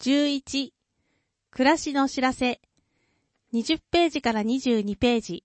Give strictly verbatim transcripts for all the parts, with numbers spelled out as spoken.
じゅういち、暮らしのお知らせ、にじゅっページからにじゅうにページ。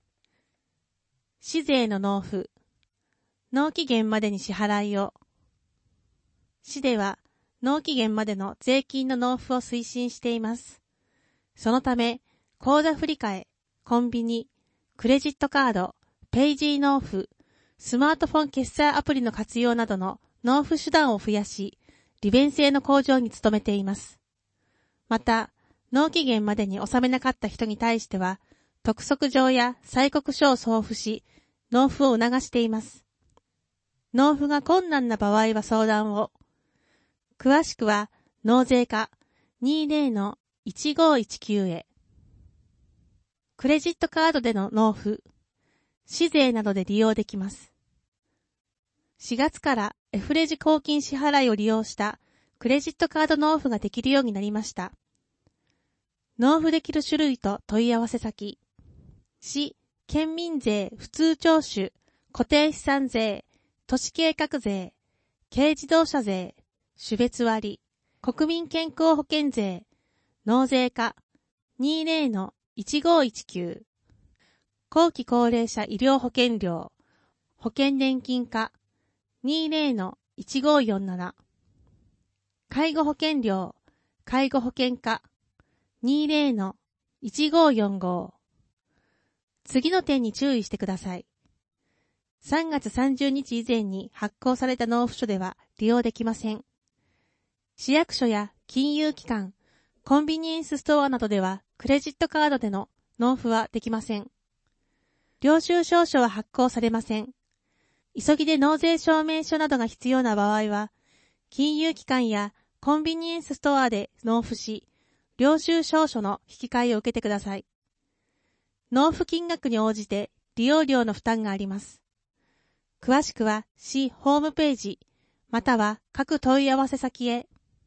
市税の納付、納期限までに支払いを。市では、納期限までの税金の納付を推進しています。そのため、口座振替、コンビニ、クレジットカード、ペイジー納付、スマートフォン決済アプリの活用などの納付手段を増やし、利便性の向上に努めています。また、納期限までに納めなかった人に対しては、督促状や催告書を送付し、納付を促しています。納付が困難な場合は相談を。詳しくは、納税課 にじゅうのいちごいちきゅう へ。クレジットカードでの納付、市税などで利用できます。しがつからエフレジ公金支払いを利用したクレジットカード納付ができるようになりました。納付できる種類と問い合わせ先。市、県民税、普通徴収、固定資産税、都市計画税、軽自動車税、種別割、国民健康保険税、納税課 にじゅうのいちごいちきゅう、後期高齢者医療保険料、保険年金課 にじゅうのいちごよんなな、介護保険料、介護保険課 にじゅうのいちごよんご。次の点に注意してください。さんがつさんじゅうにち以前に発行された納付書では利用できません。市役所や金融機関、コンビニエンスストアなどではクレジットカードでの納付はできません。領収証書は発行されません。急ぎで納税証明書などが必要な場合は、金融機関やコンビニエンスストアで納付し、領収証書の引き換えを受けてください。納付金額に応じて利用料の負担があります。詳しくは市ホームページ、または各問い合わせ先へ。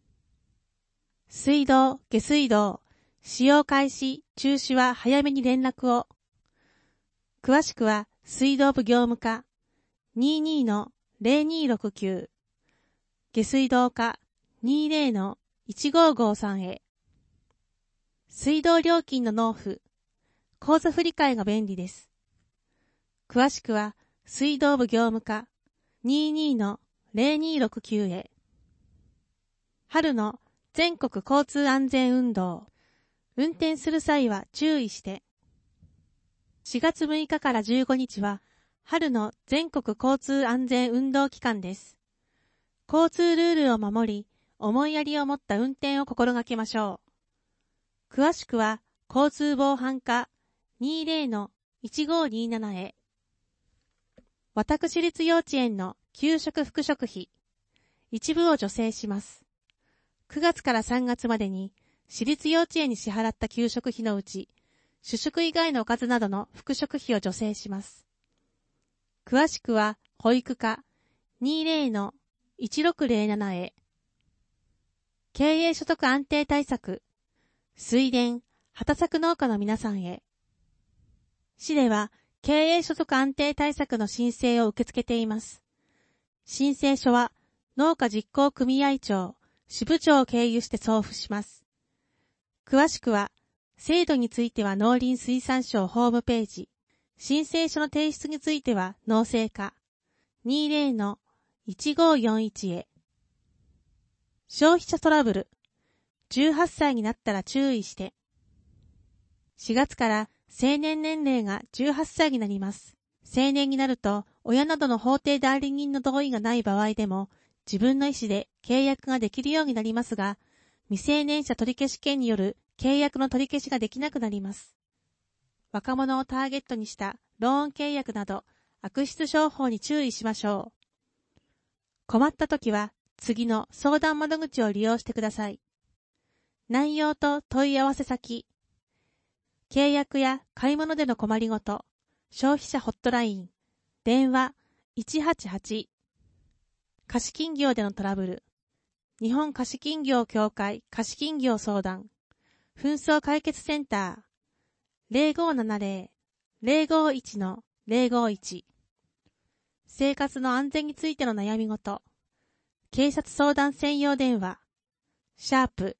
水道、下水道、使用開始、中止は早めに連絡を。詳しくは水道部業務課 にじゅうのぜろにろくきゅう、下水道課 にじゅうのいちごごさん へ。水道料金の納付、口座振替が便利です。詳しくは水道部業務課 にじゅうのぜろにろくきゅう へ。春の全国交通安全運動、運転する際は注意して。しがつむいかからじゅうごにちは春の全国交通安全運動期間です。交通ルールを守り、思いやりを持った運転を心がけましょう。詳しくは交通防犯課 にじゅうのいちごになな へ。私立幼稚園の給食副食費、一部を助成します。くがつからさんがつまでに私立幼稚園に支払った給食費のうち、主食以外のおかずなどの副食費を助成します。詳しくは保育課 にじゅうのいちろくぜろなな へ。経営所得安定対策、水田、畑作農家の皆さんへ。市では経営所得安定対策の申請を受け付けています。申請書は農家実行組合長、支部長を経由して送付します。詳しくは、制度については農林水産省ホームページ、申請書の提出については農政課 にじゅうのいちごよんいち へ。消費者トラブル、じゅうはっさいになったら注意して。しがつから成年年齢がじゅうはっさいになります。成年になると、親などの法定代理人の同意がない場合でも、自分の意思で契約ができるようになりますが、未成年者取消権による契約の取り消しができなくなります。若者をターゲットにしたローン契約など悪質商法に注意しましょう。困ったときは次の相談窓口を利用してください。内容と問い合わせ先、契約や買い物での困りごと、消費者ホットライン、電話いちはちはち、貸金業でのトラブル、日本貸金業協会貸金業相談、紛争解決センター ゼロごななゼロ ゼロごいち のゼロごいち、生活の安全についての悩みごと、警察相談専用電話、シャープ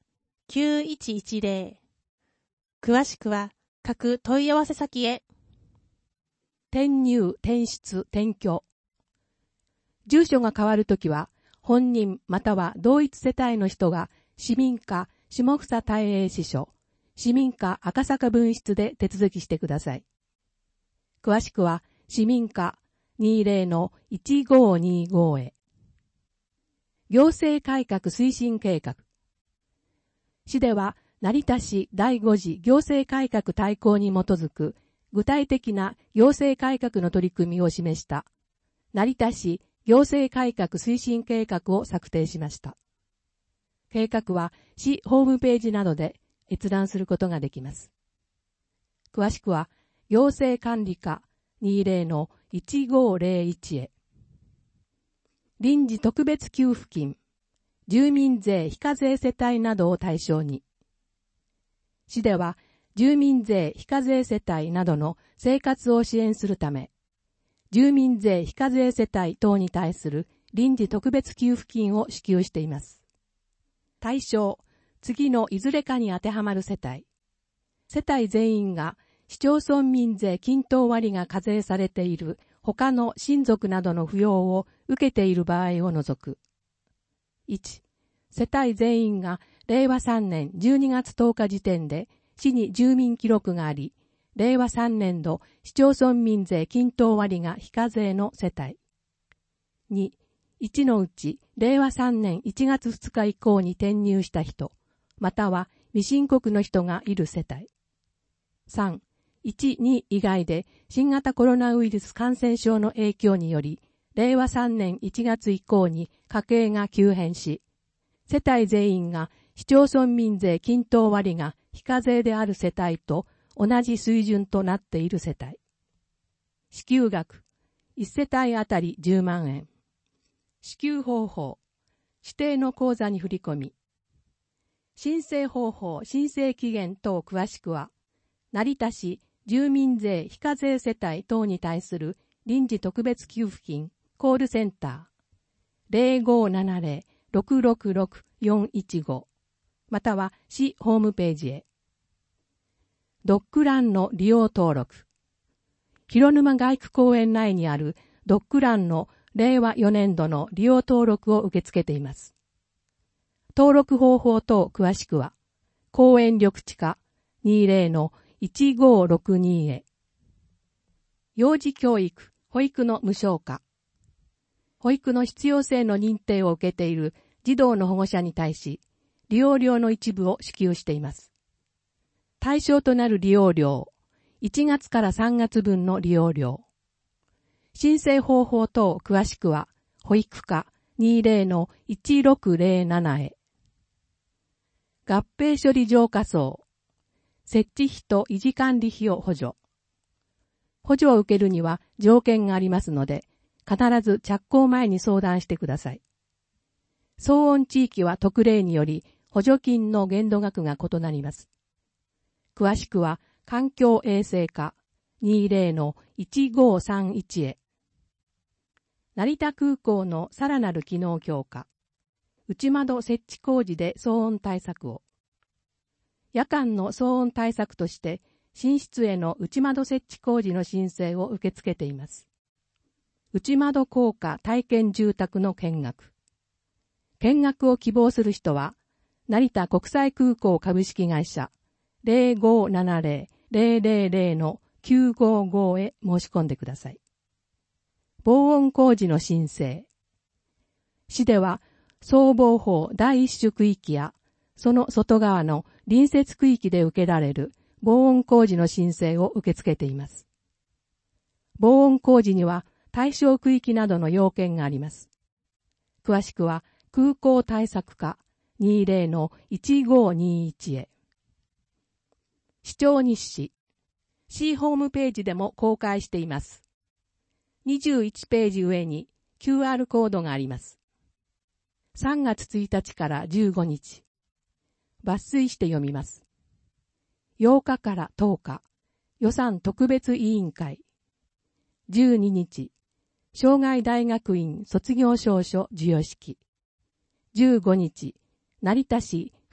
きゅういちいちゼロ。詳しくは各問い合わせ先へ。 転入、転出、転居。住所が変わるときは、本人または同一世帯の人が市民課下総大英支所、市民課赤坂分室で手続きしてください。詳しくは市民課 にじゅうのいちごにご へ。行政改革推進計画。市では成田市だいご次行政改革大綱に基づく具体的な行政改革の取り組みを示した成田市行政改革推進計画を策定しました。計画は市ホームページなどで閲覧することができます。詳しくは行政管理課 にじゅうのいちごゼロいち へ。臨時特別給付金、住民税非課税世帯などを対象に。市では住民税非課税世帯などの生活を支援するため、住民税非課税世帯等に対する臨時特別給付金を支給しています。対象、次のいずれかに当てはまる世帯。世帯全員が市町村民税均等割が課税されている他の親族などの扶養を受けている場合を除く。いち、世帯全員がれいわさんねんじゅうにがつとおか時点で市に住民記録があり、れいわさんねん度市町村民税均等割が非課税の世帯。に、いちのうちれいわさんねんいちがつふつか以降に転入した人、または未申告の人がいる世帯。さん、いち、に以外で新型コロナウイルス感染症の影響により、れいわさんねんいちがつ以降に家計が急変し、世帯全員が市町村民税均等割が非課税である世帯と同じ水準となっている世帯。支給額、いち世帯あたりじゅうまんえん。支給方法、指定の口座に振り込み。申請方法、申請期限等詳しくは、成田市住民税非課税世帯等に対する臨時特別給付金コールセンター ゼロごーななゼロ ろくろくろく よんいちご または市ホームページへ。ドッグランの利用登録。広沼街区公園内にあるドッグランのれいわよねん度の利用登録を受け付けています。登録方法等詳しくは、公園緑地課 にじゅうのいちごろくに へ。幼児教育、保育の無償化。保育の必要性の認定を受けている児童の保護者に対し、利用料の一部を支給しています。対象となる利用料、いちがつからさんがつぶんの利用料。申請方法等詳しくは、保育課 にじゅうのいちろくゼロなな へ。合併処理浄化槽。設置費と維持管理費を補助。補助を受けるには条件がありますので、必ず着工前に相談してください。騒音地域は特例により補助金の限度額が異なります。詳しくは環境衛生課 にじゅうのいちごさんいち へ。成田空港のさらなる機能強化。内窓設置工事で騒音対策を。夜間の騒音対策として寝室への内窓設置工事の申請を受け付けています。内窓効果体験住宅の見学。見学を希望する人は、成田国際空港株式会社 ゼロごーななゼロ ゼロゼロゼロのきゅうごご へ申し込んでください。防音工事の申請。市では、総防法第一種区域や、その外側の隣接区域で受けられる防音工事の申請を受け付けています。防音工事には対象区域などの要件があります。詳しくは空港対策課 にじゅうのいちごにいち へ。市長日誌。市ホームページでも公開しています。にじゅういちページ上に キューアール コードがあります。さんがつついたちからじゅうごにち。抜粋して読みます。ようかからとおか、予算特別委員会。じゅうににち、障害大学院卒業証書授与式。じゅうごにち、成田市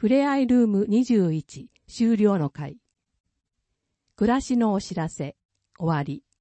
ふれあいルームにじゅういち終了の回。暮らしのお知らせ、終わり。